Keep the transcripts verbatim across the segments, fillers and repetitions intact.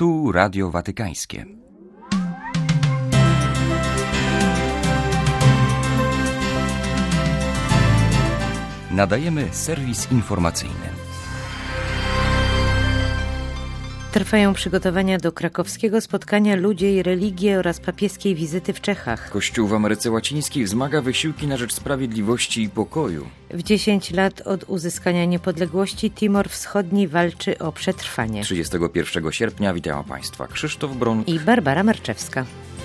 Tu Radio Watykańskie. Nadajemy serwis informacyjny. Trwają przygotowania do krakowskiego spotkania Ludzie i religie oraz papieskiej wizyty w Czechach. Kościół w Ameryce Łacińskiej wzmaga wysiłki na rzecz sprawiedliwości i pokoju. W dziesięć lat od uzyskania niepodległości Timor Wschodni walczy o przetrwanie. trzydziestego pierwszego sierpnia witają Państwa Krzysztof Bron i Barbara Marczewska.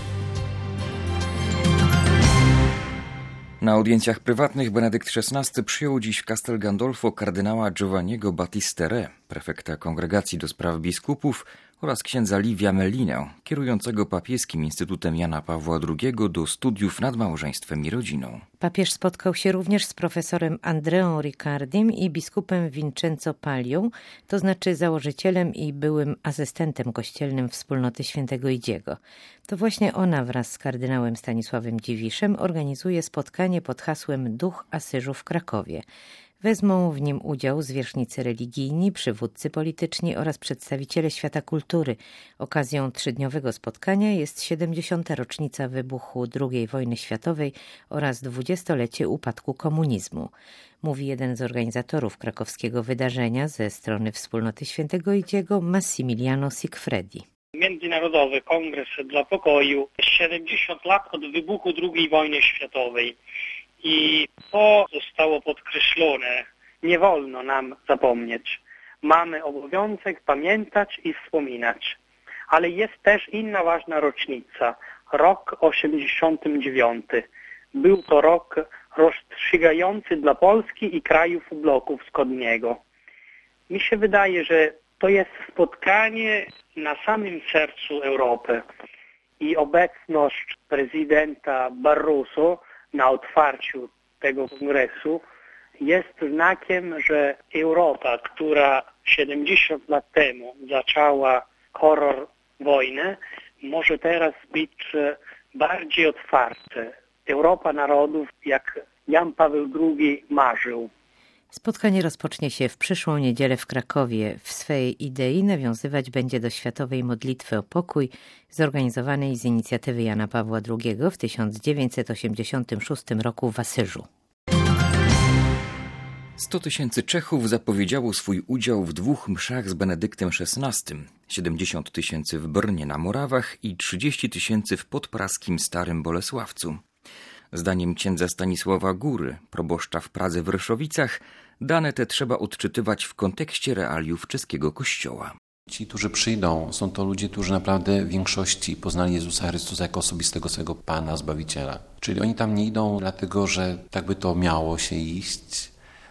Na audiencjach prywatnych Benedykt szesnasty przyjął dziś w Castel Gandolfo kardynała Giovanniego Battista-Re, prefekta Kongregacji do Spraw Biskupów, oraz księdza Livia Mellinę, kierującego papieskim Instytutem Jana Pawła drugiego do studiów nad małżeństwem i rodziną. Papież spotkał się również z profesorem Andreą Riccardim i biskupem Vincenzo Palią, to znaczy założycielem i byłym asystentem kościelnym Wspólnoty Świętego Idziego. To właśnie ona wraz z kardynałem Stanisławem Dziwiszem organizuje spotkanie pod hasłem Duch Asyżu w Krakowie. Wezmą w nim udział zwierzchnicy religijni, przywódcy polityczni oraz przedstawiciele świata kultury. Okazją trzydniowego spotkania jest siedemdziesiąta rocznica wybuchu drugiej wojny światowej oraz dwudziestolecie upadku komunizmu. Mówi jeden z organizatorów krakowskiego wydarzenia ze strony Wspólnoty Świętego Idziego, Massimiliano Sigfredi. Międzynarodowy Kongres dla Pokoju, siedemdziesiąt lat od wybuchu drugiej wojny światowej. I to zostało podkreślone. Nie wolno nam zapomnieć. Mamy obowiązek pamiętać i wspominać. Ale jest też inna ważna rocznica. Rok osiemdziesiąty dziewiąty. Był to rok rozstrzygający dla Polski i krajów bloku wschodniego. Mi się wydaje, że to jest spotkanie na samym sercu Europy. I obecność prezydenta Barroso na otwarciu tego kongresu jest znakiem, że Europa, która siedemdziesiąt lat temu zaczęła horror wojny, może teraz być bardziej otwarta. Europa narodów, jak Jan Paweł drugi marzył. Spotkanie rozpocznie się w przyszłą niedzielę w Krakowie. W swej idei nawiązywać będzie do Światowej Modlitwy o Pokój, zorganizowanej z inicjatywy Jana Pawła drugiego w tysiąc dziewięćset osiemdziesiątym szóstym roku w Asyżu. sto tysięcy Czechów zapowiedziało swój udział w dwóch mszach z Benedyktem szesnastym. siedemdziesiąt tysięcy w Brnie na Morawach i trzydzieści tysięcy w podpraskim Starym Bolesławcu. Zdaniem księdza Stanisława Góry, proboszcza w Pradze w Ryszowicach, dane te trzeba odczytywać w kontekście realiów czeskiego kościoła. Ci, którzy przyjdą, są to ludzie, którzy naprawdę w większości poznali Jezusa Chrystusa jako osobistego swego Pana, Zbawiciela. Czyli oni tam nie idą dlatego, że tak by to miało się iść,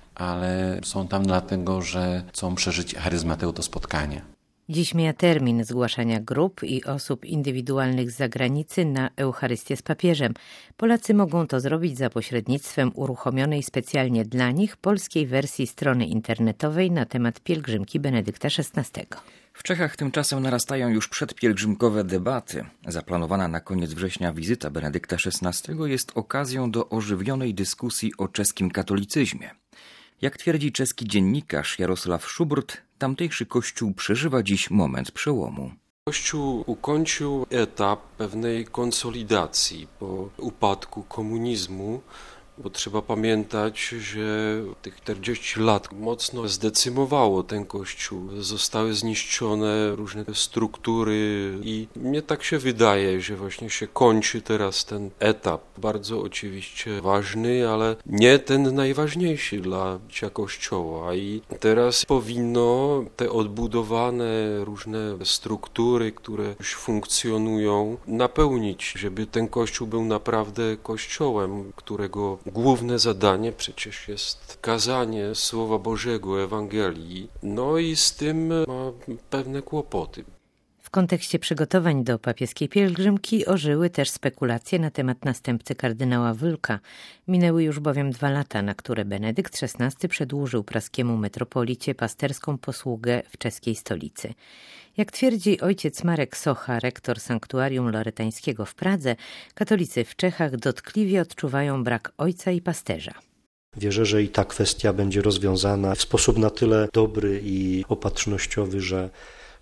ale są tam dlatego, że chcą przeżyć charyzmat tego spotkania. Dziś mija termin zgłaszania grup i osób indywidualnych z zagranicy na Eucharystię z papieżem. Polacy mogą to zrobić za pośrednictwem uruchomionej specjalnie dla nich polskiej wersji strony internetowej na temat pielgrzymki Benedykta szesnastego. W Czechach tymczasem narastają już przedpielgrzymkowe debaty. Zaplanowana na koniec września wizyta Benedykta szesnastego jest okazją do ożywionej dyskusji o czeskim katolicyzmie. Jak twierdzi czeski dziennikarz Jarosław Szubrt, tamtejszy kościół przeżywa dziś moment przełomu. Kościół ukończył etap pewnej konsolidacji po upadku komunizmu, bo trzeba pamiętać, że tych czterdzieści lat mocno zdecymowało ten kościół. Zostały zniszczone różne struktury i mnie tak się wydaje, że właśnie się kończy teraz ten etap. Bardzo oczywiście ważny, ale nie ten najważniejszy dla życia kościoła. I teraz powinno te odbudowane różne struktury, które już funkcjonują, napełnić, żeby ten kościół był naprawdę kościołem, którego główne zadanie przecież jest kazanie Słowa Bożego, Ewangelii, no i z tym ma pewne kłopoty. W kontekście przygotowań do papieskiej pielgrzymki ożyły też spekulacje na temat następcy kardynała Wylka. Minęły już bowiem dwa lata, na które Benedykt szesnasty przedłużył praskiemu metropolicie pasterską posługę w czeskiej stolicy. Jak twierdzi ojciec Marek Socha, rektor sanktuarium lorytańskiego w Pradze, katolicy w Czechach dotkliwie odczuwają brak ojca i pasterza. Wierzę, że i ta kwestia będzie rozwiązana w sposób na tyle dobry i opatrznościowy, że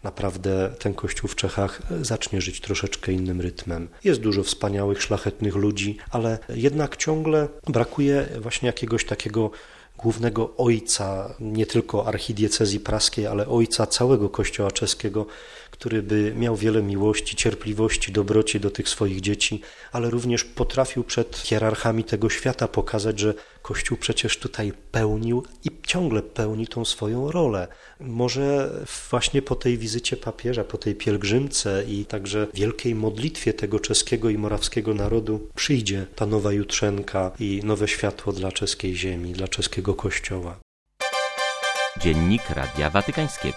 naprawdę ten Kościół w Czechach zacznie żyć troszeczkę innym rytmem. Jest dużo wspaniałych, szlachetnych ludzi, ale jednak ciągle brakuje właśnie jakiegoś takiego głównego ojca, nie tylko archidiecezji praskiej, ale ojca całego Kościoła czeskiego, który by miał wiele miłości, cierpliwości, dobroci do tych swoich dzieci, ale również potrafił przed hierarchami tego świata pokazać, że Kościół przecież tutaj pełnił i ciągle pełni tą swoją rolę. Może właśnie po tej wizycie papieża, po tej pielgrzymce i także wielkiej modlitwie tego czeskiego i morawskiego narodu przyjdzie ta nowa jutrzenka i nowe światło dla czeskiej ziemi, dla czeskiego Kościoła. Dziennik Radia Watykańskiego.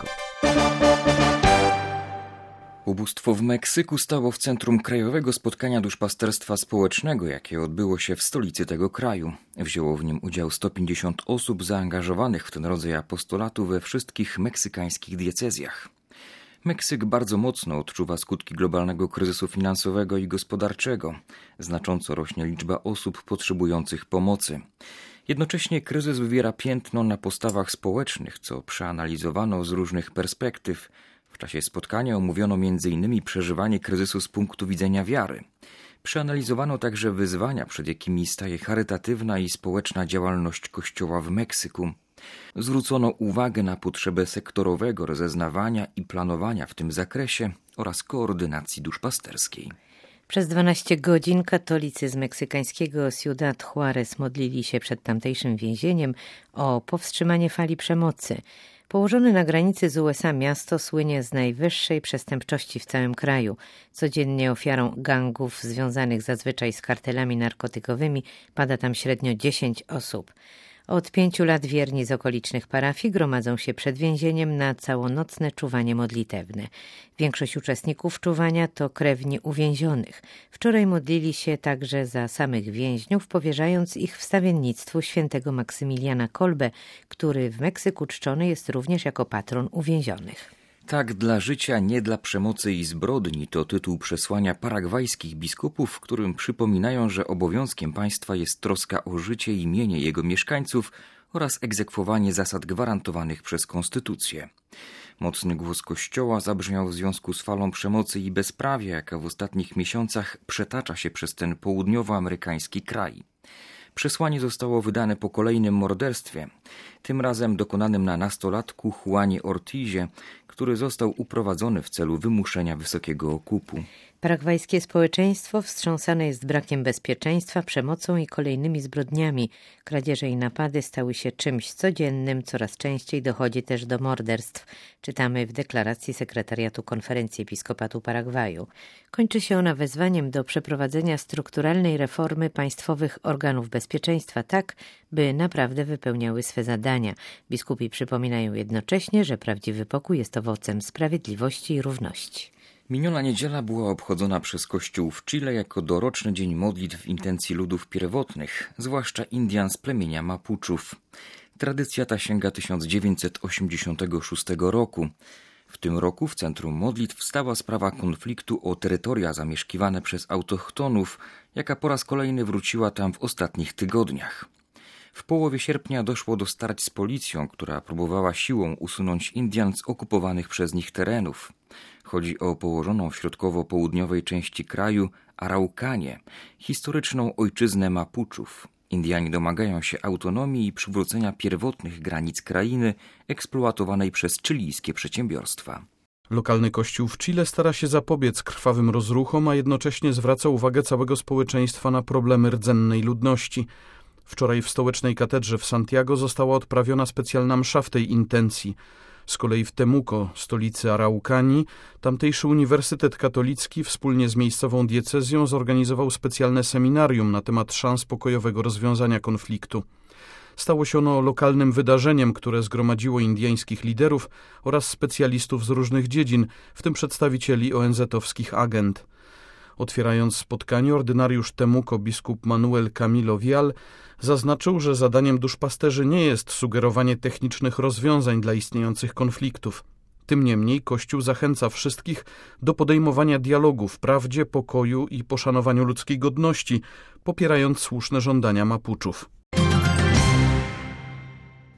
Ubóstwo w Meksyku stało w centrum krajowego spotkania duszpasterstwa społecznego, jakie odbyło się w stolicy tego kraju. Wzięło w nim udział sto pięćdziesiąt osób zaangażowanych w ten rodzaj apostolatu we wszystkich meksykańskich diecezjach. Meksyk bardzo mocno odczuwa skutki globalnego kryzysu finansowego i gospodarczego. Znacząco rośnie liczba osób potrzebujących pomocy. Jednocześnie kryzys wywiera piętno na postawach społecznych, co przeanalizowano z różnych perspektyw. W czasie spotkania omówiono między innymi przeżywanie kryzysu z punktu widzenia wiary. Przeanalizowano także wyzwania, przed jakimi staje charytatywna i społeczna działalność Kościoła w Meksyku. Zwrócono uwagę na potrzebę sektorowego rozeznawania i planowania w tym zakresie oraz koordynacji duszpasterskiej. Przez dwanaście godzin katolicy z meksykańskiego Ciudad Juarez modlili się przed tamtejszym więzieniem o powstrzymanie fali przemocy. Położone na granicy z U S A miasto słynie z najwyższej przestępczości w całym kraju. Codziennie ofiarą gangów związanych zazwyczaj z kartelami narkotykowymi pada tam średnio dziesięć osób. Od pięciu lat wierni z okolicznych parafii gromadzą się przed więzieniem na całonocne czuwanie modlitewne. Większość uczestników czuwania to krewni uwięzionych. Wczoraj modlili się także za samych więźniów, powierzając ich wstawiennictwu świętego Maksymiliana Kolbe, który w Meksyku czczony jest również jako patron uwięzionych. Tak dla życia, nie dla przemocy i zbrodni to tytuł przesłania paragwajskich biskupów, w którym przypominają, że obowiązkiem państwa jest troska o życie i mienie jego mieszkańców oraz egzekwowanie zasad gwarantowanych przez konstytucję. Mocny głos Kościoła zabrzmiał w związku z falą przemocy i bezprawia, jaka w ostatnich miesiącach przetacza się przez ten południowoamerykański kraj. Przesłanie zostało wydane po kolejnym morderstwie, tym razem dokonanym na nastolatku Juanie Ortizie, który został uprowadzony w celu wymuszenia wysokiego okupu. Paragwajskie społeczeństwo wstrząsane jest brakiem bezpieczeństwa, przemocą i kolejnymi zbrodniami. Kradzieże i napady stały się czymś codziennym, coraz częściej dochodzi też do morderstw. Czytamy w deklaracji sekretariatu Konferencji Episkopatu Paragwaju. Kończy się ona wezwaniem do przeprowadzenia strukturalnej reformy państwowych organów bezpieczeństwa tak, by naprawdę wypełniały swe zadania. Biskupi przypominają jednocześnie, że prawdziwy pokój jest owocem sprawiedliwości i równości. Miniona niedziela była obchodzona przez Kościół w Chile jako doroczny dzień modlitw w intencji ludów pierwotnych, zwłaszcza Indian z plemienia Mapuczów. Tradycja ta sięga tysiąc dziewięćset osiemdziesiątego szóstego roku. W tym roku w centrum modlitw stała sprawa konfliktu o terytoria zamieszkiwane przez autochtonów, jaka po raz kolejny wróciła tam w ostatnich tygodniach. W połowie sierpnia doszło do starć z policją, która próbowała siłą usunąć Indian z okupowanych przez nich terenów. Chodzi o położoną w środkowo-południowej części kraju Araukanię, historyczną ojczyznę Mapuczów. Indianie domagają się autonomii i przywrócenia pierwotnych granic krainy eksploatowanej przez chilijskie przedsiębiorstwa. Lokalny kościół w Chile stara się zapobiec krwawym rozruchom, a jednocześnie zwraca uwagę całego społeczeństwa na problemy rdzennej ludności. Wczoraj w stołecznej katedrze w Santiago została odprawiona specjalna msza w tej intencji. Z kolei w Temuco, stolicy Araukanii, tamtejszy Uniwersytet Katolicki wspólnie z miejscową diecezją zorganizował specjalne seminarium na temat szans pokojowego rozwiązania konfliktu. Stało się ono lokalnym wydarzeniem, które zgromadziło indyjskich liderów oraz specjalistów z różnych dziedzin, w tym przedstawicieli O N Z-owskich agent. Otwierając spotkanie, ordynariusz Temuco biskup Manuel Camilo Vial zaznaczył, że zadaniem duszpasterzy nie jest sugerowanie technicznych rozwiązań dla istniejących konfliktów. Tym niemniej Kościół zachęca wszystkich do podejmowania dialogu w prawdzie, pokoju i poszanowaniu ludzkiej godności, popierając słuszne żądania Mapuczów.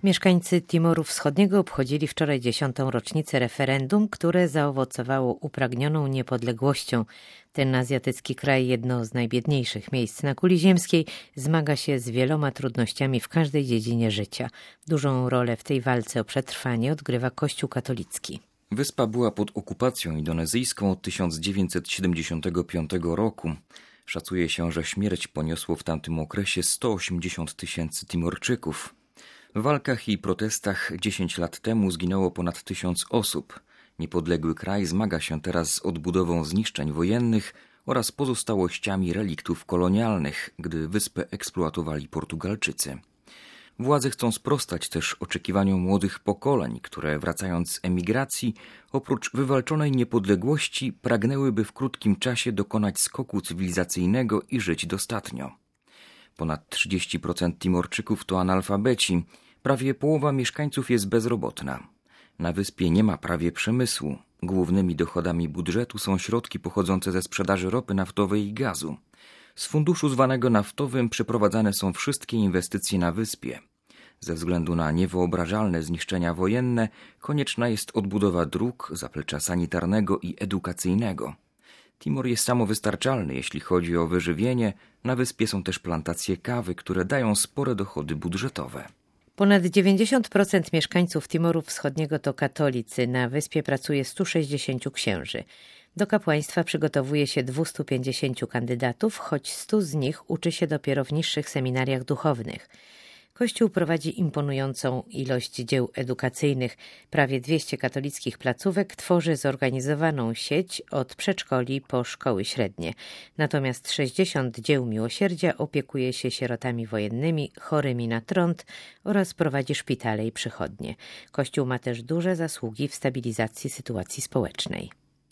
Mieszkańcy Timoru Wschodniego obchodzili wczoraj dziesiątą rocznicę referendum, które zaowocowało upragnioną niepodległością. Ten azjatycki kraj, jedno z najbiedniejszych miejsc na kuli ziemskiej, zmaga się z wieloma trudnościami w każdej dziedzinie życia. Dużą rolę w tej walce o przetrwanie odgrywa Kościół katolicki. Wyspa była pod okupacją indonezyjską od tysiąc dziewięćset siedemdziesiątego piątego roku. Szacuje się, że śmierć poniosło w tamtym okresie sto osiemdziesiąt tysięcy Timorczyków. W walkach i protestach dziesięć lat temu zginęło ponad tysiąc osób. Niepodległy kraj zmaga się teraz z odbudową zniszczeń wojennych oraz pozostałościami reliktów kolonialnych, gdy wyspę eksploatowali Portugalczycy. Władze chcą sprostać też oczekiwaniom młodych pokoleń, które wracając z emigracji, oprócz wywalczonej niepodległości, pragnęłyby w krótkim czasie dokonać skoku cywilizacyjnego i żyć dostatnio. Ponad trzydzieści procent Timorczyków to analfabeci, prawie połowa mieszkańców jest bezrobotna. Na wyspie nie ma prawie przemysłu. Głównymi dochodami budżetu są środki pochodzące ze sprzedaży ropy naftowej i gazu. Z funduszu zwanego naftowym przeprowadzane są wszystkie inwestycje na wyspie. Ze względu na niewyobrażalne zniszczenia wojenne konieczna jest odbudowa dróg, zaplecza sanitarnego i edukacyjnego. Timor jest samowystarczalny, jeśli chodzi o wyżywienie. Na wyspie są też plantacje kawy, które dają spore dochody budżetowe. Ponad dziewięćdziesiąt procent mieszkańców Timoru Wschodniego to katolicy. Na wyspie pracuje stu sześćdziesięciu księży. Do kapłaństwa przygotowuje się dwustu pięćdziesięciu kandydatów, choć stu z nich uczy się dopiero w niższych seminariach duchownych. Kościół prowadzi imponującą ilość dzieł edukacyjnych. Prawie dwieście katolickich placówek tworzy zorganizowaną sieć od przedszkoli po szkoły średnie. Natomiast sześćdziesiąt dzieł miłosierdzia opiekuje się sierotami wojennymi, chorymi na trąd oraz prowadzi szpitale i przychodnie. Kościół ma też duże zasługi w stabilizacji sytuacji społecznej.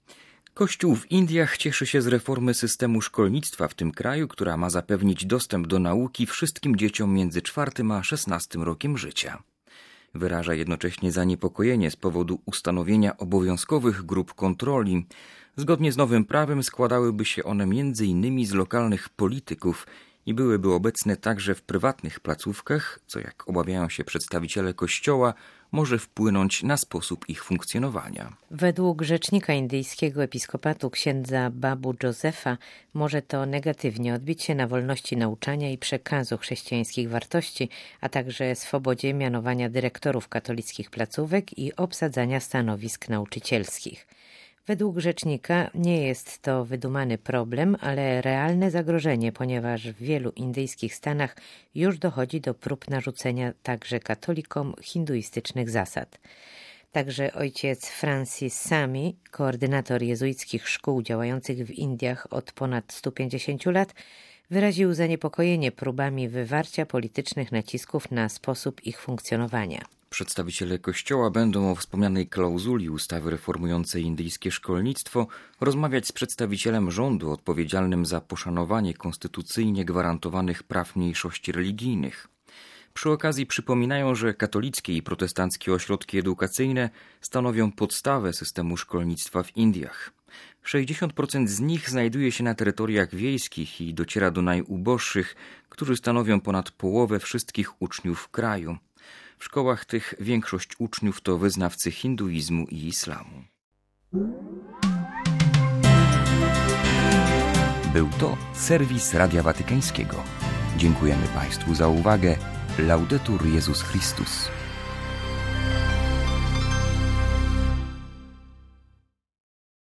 Kościół w Indiach cieszy się z reformy systemu szkolnictwa w tym kraju, która ma zapewnić dostęp do nauki wszystkim dzieciom między czwartym a szesnastym rokiem życia. Wyraża jednocześnie zaniepokojenie z powodu ustanowienia obowiązkowych grup kontroli. Zgodnie z nowym prawem składałyby się one między innymi z lokalnych polityków i byłyby obecne także w prywatnych placówkach, co jak obawiają się przedstawiciele Kościoła, może wpłynąć na sposób ich funkcjonowania. Według rzecznika indyjskiego episkopatu księdza Babu Josepha może to negatywnie odbić się na wolności nauczania i przekazu chrześcijańskich wartości, a także swobodzie mianowania dyrektorów katolickich placówek i obsadzania stanowisk nauczycielskich. Według rzecznika nie jest to wydumany problem, ale realne zagrożenie, ponieważ w wielu indyjskich stanach już dochodzi do prób narzucenia także katolikom hinduistycznych zasad. Także ojciec Francis Sami, koordynator jezuickich szkół działających w Indiach od ponad stu pięćdziesięciu lat, wyraził zaniepokojenie próbami wywarcia politycznych nacisków na sposób ich funkcjonowania. Przedstawiciele Kościoła będą o wspomnianej klauzuli ustawy reformującej indyjskie szkolnictwo rozmawiać z przedstawicielem rządu odpowiedzialnym za poszanowanie konstytucyjnie gwarantowanych praw mniejszości religijnych. Przy okazji przypominają, że katolickie i protestanckie ośrodki edukacyjne stanowią podstawę systemu szkolnictwa w Indiach. sześćdziesiąt procent z nich znajduje się na terytoriach wiejskich i dociera do najuboższych, którzy stanowią ponad połowę wszystkich uczniów w kraju. W szkołach tych większość uczniów to wyznawcy hinduizmu i islamu. Był to serwis Radia Watykańskiego. Dziękujemy Państwu za uwagę. Laudetur Jezus Chrystus.